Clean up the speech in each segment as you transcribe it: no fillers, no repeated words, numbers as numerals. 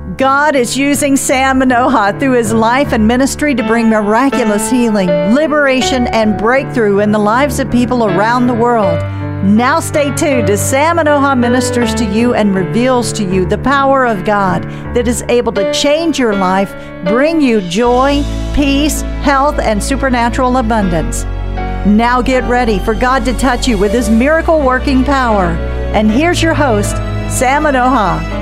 God is using Sam Manoha through his life and ministry to bring miraculous healing, liberation, and breakthrough in the lives of people around the world. Now stay tuned as Sam Manoha ministers to you and reveals to you the power of God that is able to change your life, bring you joy, peace, health, and supernatural abundance. Now get ready for God to touch you with his miracle-working power. And here's your host, Sam Manoha.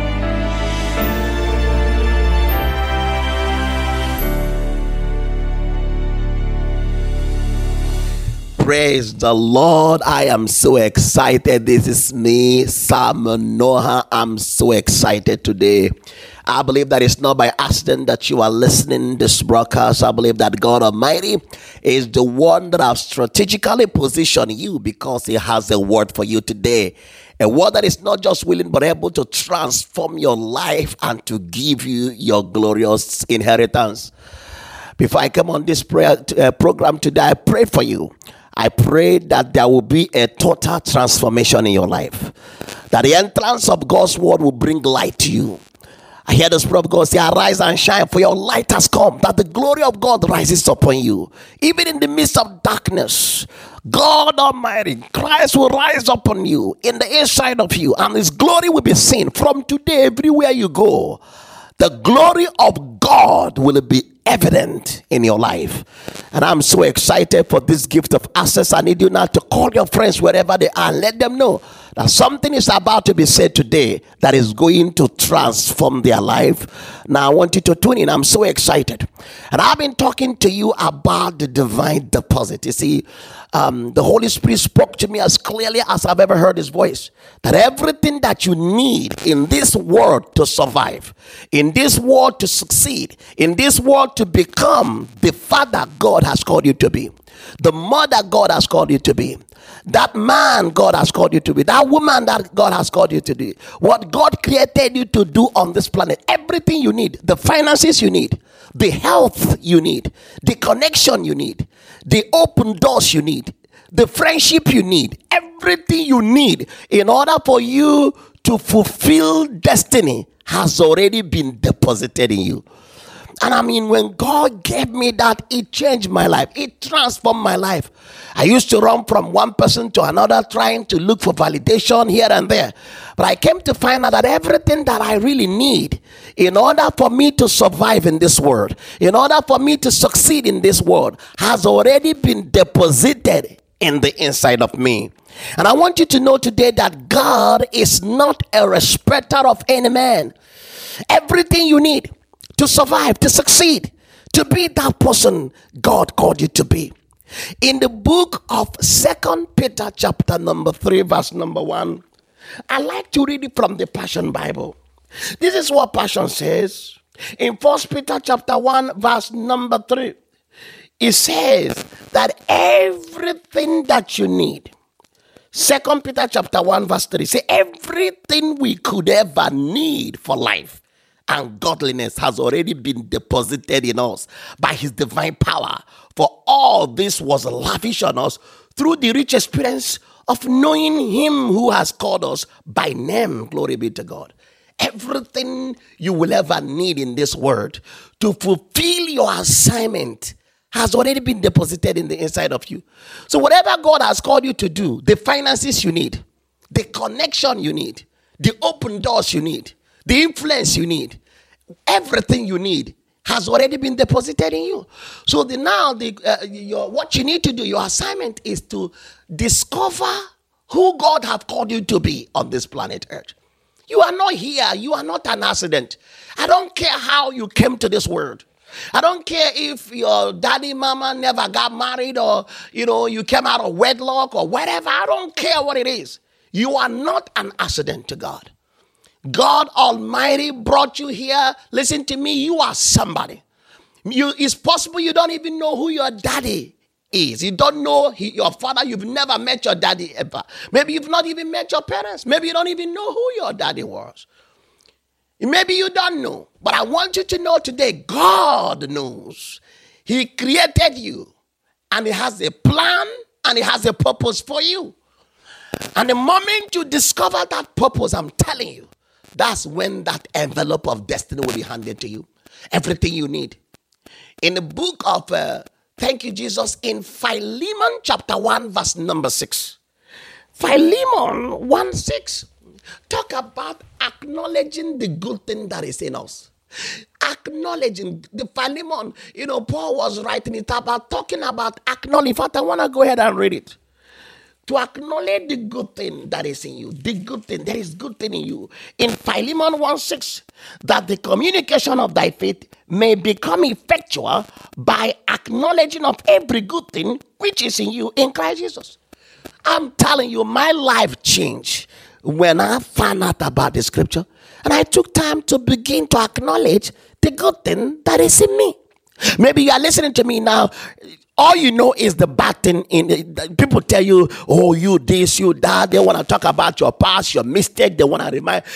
Praise the Lord. I am so excited. This is me, Sam Manoha. I'm so excited today. I believe that it's not by accident that you are listening to this broadcast. I believe that God Almighty is the one that has strategically positioned you because he has a word for you today. A word that is not just willing but able to transform your life and to give you your glorious inheritance. Before I come on this program today, I pray for you. I pray that there will be a total transformation in your life. That the entrance of God's word will bring light to you. I hear the Spirit of God say, arise and shine, for your light has come. That the glory of God rises upon you. Even in the midst of darkness, God Almighty, Christ will rise upon you in the inside of you. And his glory will be seen from today everywhere you go. The glory of God will be evident in your life. And I'm so excited for this gift of access. I need you now to call your friends wherever they are and let them know that something is about to be said today that is going to transform their life. Now I want you to tune in. I'm so excited. And I've been talking to you about the divine deposit. You see, the Holy Spirit spoke to me as clearly as I've ever heard his voice. That everything that you need in this world to survive, in this world to succeed, in this world to become the father God has called you to be, the mother God has called you to be, that man God has called you to be, that woman that God has called you to be, what God created you to do on this planet, everything you need, the finances you need, the health you need, the connection you need, the open doors you need, the friendship you need, everything you need in order for you to fulfill destiny has already been deposited in you. And I mean, when God gave me that, it changed my life. It transformed my life. I used to run from one person to another trying to look for validation here and there. But I came to find out that everything that I really need in order for me to survive in this world, in order for me to succeed in this world, has already been deposited in the inside of me. And I want you to know today that God is not a respecter of any man. Everything you need to survive, to succeed, to be that person God called you to be. In the book of 2 Peter chapter number 3 verse number 1, I like to read it from the Passion Bible. This is what Passion says. In 1 Peter chapter 1 verse number 3, it says that everything that you need, 2 Peter chapter 1 verse 3, say everything we could ever need for life and godliness has already been deposited in us by his divine power. For all this was lavished on us through the rich experience of knowing him who has called us by name. Glory be to God. Everything you will ever need in this world to fulfill your assignment has already been deposited in the inside of you. So whatever God has called you to do, the finances you need, the connection you need, the open doors you need, the influence you need, everything you need has already been deposited in you. So what you need to do, your assignment is to discover who God has called you to be on this planet Earth. You are not here. You are not an accident. I don't care how you came to this world. I don't care if your daddy, mama never got married or, you came out of wedlock or whatever. I don't care what it is. You are not an accident to God. God Almighty brought you here. Listen to me. You are somebody. It's possible you don't even know who your daddy is. You don't know your father. You've never met your daddy ever. Maybe you've not even met your parents. Maybe you don't even know who your daddy was. Maybe you don't know. But I want you to know today, God knows. He created you. And he has a plan and he has a purpose for you. And the moment you discover that purpose, I'm telling you, That's when that envelope of destiny will be handed to you. Everything you need. In the book of, thank you, Jesus, in Philemon chapter 1, verse number 6. Philemon 1:6. Talk about acknowledging the good thing that is in us. Acknowledging the Philemon, Paul was writing it about, talking about acknowledging. In fact, I want to go ahead and read it. To acknowledge the good thing that is in you, the good thing, there is good thing in you. In Philemon 1:6, that the communication of thy faith may become effectual by acknowledging of every good thing which is in you in Christ Jesus. I'm telling you, my life changed when I found out about the scripture, and I took time to begin to acknowledge the good thing that is in me. Maybe you are listening to me now. All you know is the bad thing. People tell you, oh, you this, you that. They want to talk about your past, your mistake. They want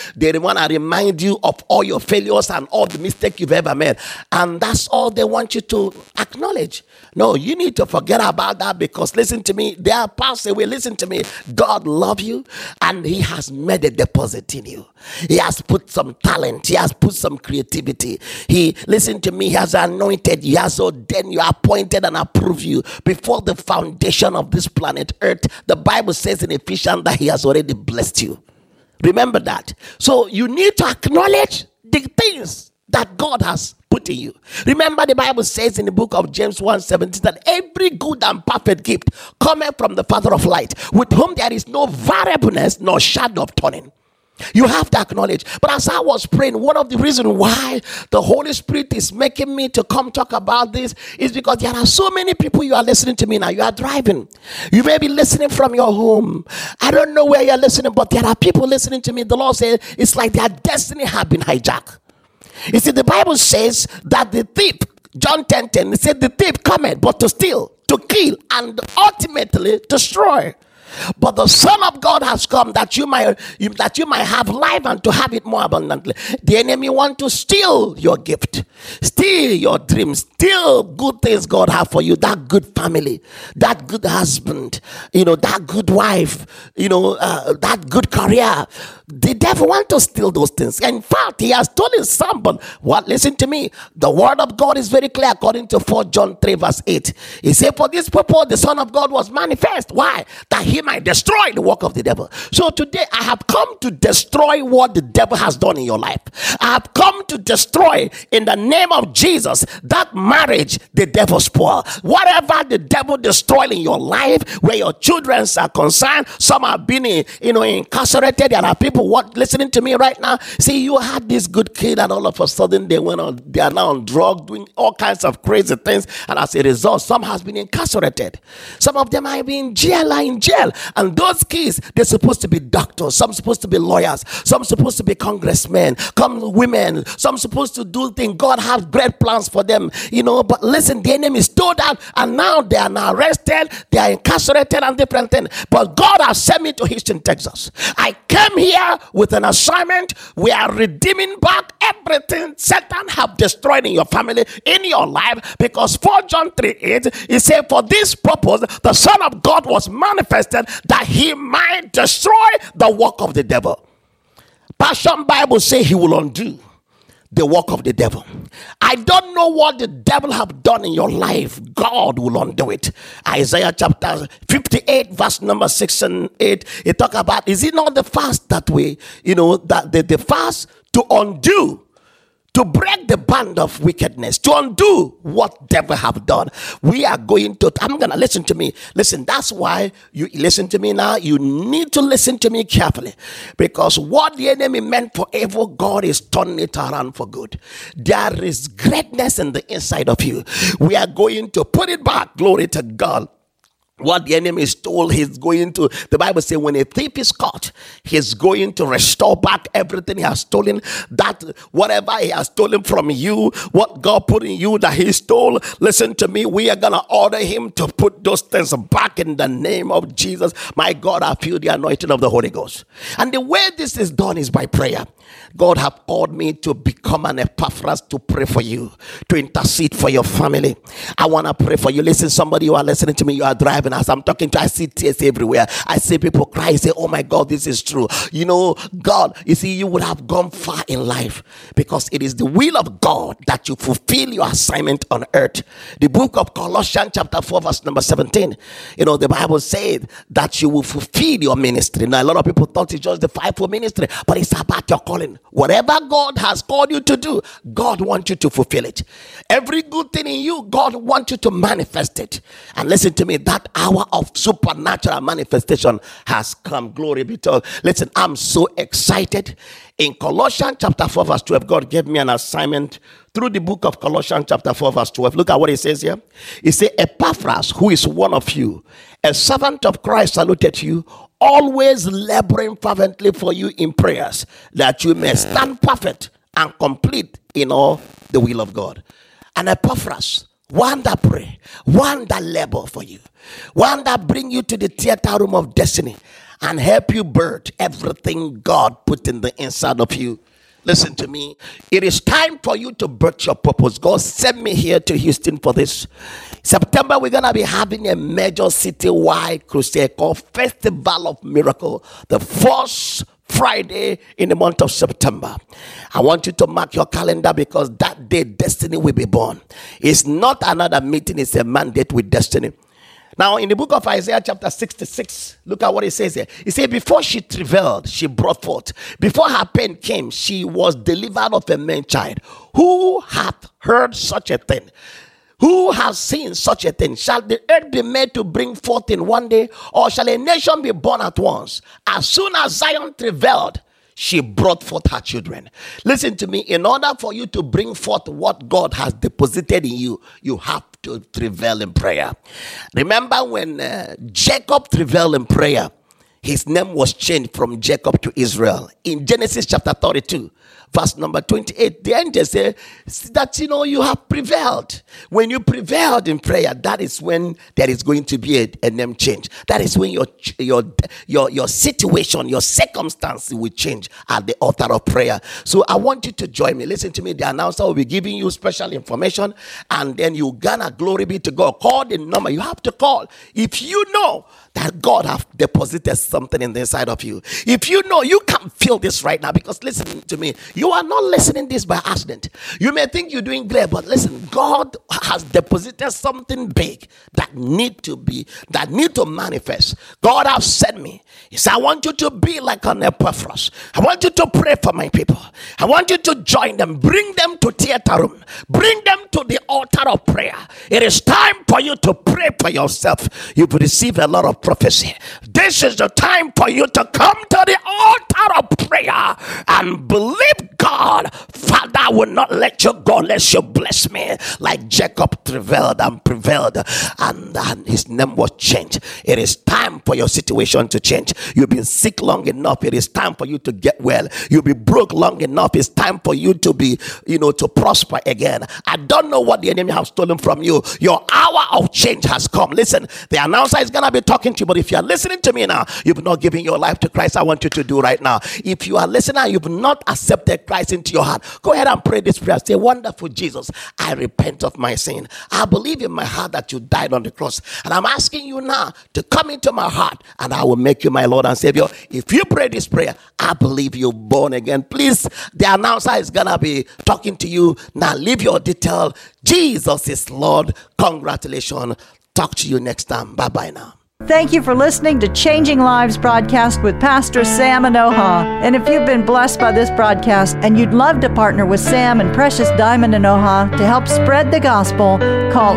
to remind you of all your failures and all the mistakes you've ever made. And that's all they want you to acknowledge. No, you need to forget about that, because listen to me, they are passed away. Listen to me. God loves you, and He has made a deposit in you. He has put some talent. He has put some creativity. Listen to me, He has anointed you. He has ordained you, appointed and approved you before the foundation of this planet Earth. The Bible says in Ephesians that He has already blessed you. Remember that. So you need to acknowledge the things that God has put in you. Remember, the Bible says in the book of James 1:17 that every good and perfect gift cometh from the Father of light, with whom there is no variableness nor shadow of turning. You have to acknowledge. But as I was praying, one of the reasons why the Holy Spirit is making me to come talk about this is because there are so many people. You are listening to me now. You are driving. You may be listening from your home. I don't know where you're listening, but there are people listening to me. The Lord says it's like their destiny have been hijacked. You see, the Bible says that the thief, John 10:10, it said the thief cometh but to steal, to kill, and ultimately destroy. But the Son of God has come that you might have life and to have it more abundantly. The enemy want to steal your gift, steal your dreams, steal good things God have for you. That good family, that good husband, that good wife, that good career. The devil want to steal those things. In fact, he has stolen some. But listen to me. The word of God is very clear according to 4 John 3 verse 8. He said, for this purpose the Son of God was manifest. Why? That He might destroy the work of the devil. So today I have come to destroy what the devil has done in your life. I have come to destroy, in the name of Jesus, that marriage the devil spoiled. Whatever the devil destroyed in your life, where your children are concerned, some have been incarcerated. There are people listening to me right now. See, you had this good kid, and all of a sudden they are now on drugs, doing all kinds of crazy things, and as a result, some has been incarcerated. Some of them have been in jail. And those kids, they're supposed to be doctors, some supposed to be lawyers, some supposed to be congressmen, women, some supposed to do things. God has great plans for them, but listen, the enemy stole that, and now they are now arrested, they are incarcerated and different things. But God has sent me to Houston, Texas. I came here with an assignment. We are redeeming back everything Satan have destroyed in your family, in your life, because 4 John 3:8, it said, for this purpose the Son of God was manifested, that He might destroy the work of the devil. Passion Bible say He will undo the work of the devil. I don't know what the devil have done in your life. God will undo it. Isaiah chapter 58 verse number 6 and 8, it talk about, is it not the fast that we, that the fast to undo, to break the band of wickedness, to undo what devil have done. We are going to, listen to me. Listen, that's why you listen to me now. You need to listen to me carefully, because what the enemy meant for evil, God is turning it around for good. There is greatness in the inside of you. We are going to put it back. Glory to God. What the enemy stole, he's going to, the Bible says, when a thief is caught, he's going to restore back everything he has stolen. That whatever he has stolen from you, what God put in you that he stole, listen to me, we are going to order him to put those things back in the name of Jesus. My God, I feel the anointing of the Holy Ghost. And the way this is done is by prayer. God have called me to become an Epaphras, to pray for you, to intercede for your family. I want to pray for you. Listen, somebody, you are listening to me, you are driving. even as I'm talking to you, I see tears everywhere. I see people cry, say, oh my God, this is true. You know, God, you see, you would have gone far in life because it is the will of God that you fulfill your assignment on earth. The book of Colossians chapter 4 verse number 17, you know, the Bible said that you will fulfill your ministry. Now, a lot of people thought it's just the fivefold ministry, but it's about your calling. Whatever God has called you to do, God wants you to fulfill it. Every good thing in you, God wants you to manifest it. And listen to me, that hour of supernatural manifestation has come. Glory be to God. Listen, I'm so excited. In Colossians chapter 4 verse 12, God gave me an assignment through the book of Colossians chapter 4 verse 12. Look at what it says here. It says, Epaphras, who is one of you, a servant of Christ, saluted you, always laboring fervently for you in prayers, that you may stand perfect and complete in all the will of God. And Epaphras, one that pray, one that labor for you, one that bring you to the theater room of destiny and help you birth everything God put in the inside of you. Listen to me. It is time for you to birth your purpose. God sent me here to Houston for this. September, we're going to be having a major citywide crusade called Festival of Miracle, the first Friday in the month of September. I want you to mark your calendar because that day destiny will be born. It's not another meeting, it's a mandate with destiny. Now, in the book of Isaiah chapter 66, look at what it says here. It says, before she travailed, she brought forth. Before her pain came, she was delivered of a man child. Who hath heard such a thing? Who has seen such a thing? Shall the earth be made to bring forth in one day? Or shall a nation be born at once? As soon as Zion travailed, she brought forth her children. Listen to me. In order for you to bring forth what God has deposited in you, you have to travail in prayer. Remember when Jacob travailed in prayer, his name was changed from Jacob to Israel. In Genesis chapter 32, verse number 28, the angel said that, you know, you have prevailed. When you prevailed in prayer, that is when there is going to be a name change. That is when your situation, your circumstance will change at the altar of prayer. So I want you to join me. Listen to me. The announcer will be giving you special information, and then you gonna, glory be to God. Call the number. You have to call if you know that God have deposited something in the inside of you. If you know, you can feel this right now, because listen to me, you are not listening this by accident. You may think you're doing great, but listen, God has deposited something big that need to manifest. God has sent me. He said, I want you to be like an Epaphras. I want you to pray for my people. I want you to join them, bring them to theater room, bring them to the altar of prayer. It is time for you to pray for yourself. You've received a lot of prophecy. This is the time for you to come to the altar of prayer and believe God. Father, I will not let you go unless you bless me. Like Jacob travailed and prevailed, and his name was changed. It is time for your situation to change. You've been sick long enough. It is time for you to get well. You'll be broke long enough. It's time for you to be, to prosper again. I don't know what the enemy has stolen from you. Your hour of change has come. Listen, the announcer is going to be talking to you, but if you're listening to me now, you've not given your life to Christ. I want you to do right now. If you are listening and you've not accepted Christ into your heart, go ahead and pray this prayer. Say, wonderful Jesus, I repent of my sin. I believe in my heart that you died on the cross, and I'm asking you now to come into my heart, and I will make you my Lord and Savior. If you pray this prayer, I believe you're born again. Please, the announcer is gonna be talking to you now. Leave your detail. Jesus is Lord. Congratulations. Talk to you next time. Bye-bye now. Thank you for listening to Changing Lives broadcast with Pastor Sam Anoha. And if you've been blessed by this broadcast and you'd love to partner with Sam and Precious Diamond Anoha to help spread the gospel, call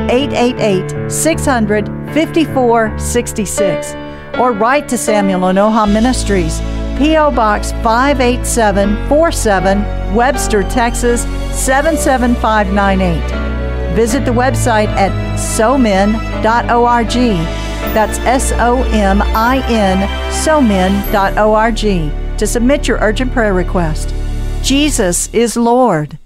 888-600-5466 or write to Samuel Anoha Ministries, P.O. Box 58747, Webster, Texas 77598. Visit the website at somin.org. That's SOMIN, somin.org, to submit your urgent prayer request. Jesus is Lord.